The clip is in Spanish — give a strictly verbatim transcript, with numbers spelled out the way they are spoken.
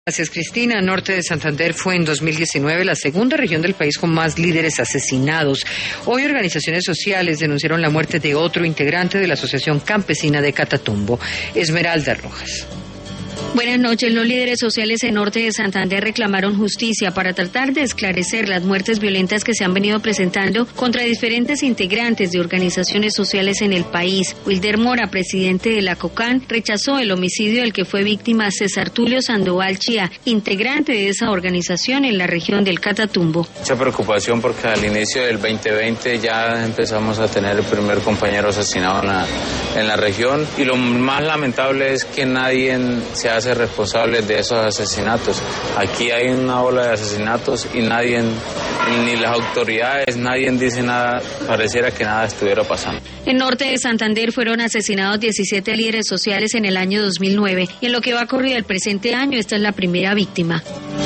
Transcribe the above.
Gracias, Cristina. Norte de Santander fue en dos mil diecinueve la segunda región del país con más líderes asesinados. Hoy organizaciones sociales denunciaron la muerte de otro integrante de la Asociación Campesina de Catatumbo, Esmeralda Rojas. Buenas noches. Los líderes sociales en Norte de Santander reclamaron justicia para tratar de esclarecer las muertes violentas que se han venido presentando contra diferentes integrantes de organizaciones sociales en el país. Wilder Mora, presidente de la COCAN, rechazó el homicidio del que fue víctima César Tulio Sandoval Chía, integrante de esa organización en la región del Catatumbo. Mucha preocupación porque al inicio del veinte veinte ya empezamos a tener el primer compañero asesinado en la, en la región, y lo más lamentable es que nadie se hace responsables de esos asesinatos. Aquí hay una ola de asesinatos y nadie, ni las autoridades, nadie dice nada, pareciera que nada estuviera pasando. En Norte de Santander fueron asesinados diecisiete líderes sociales en el año dos mil nueve y en lo que va corrido el presente año esta es la primera víctima.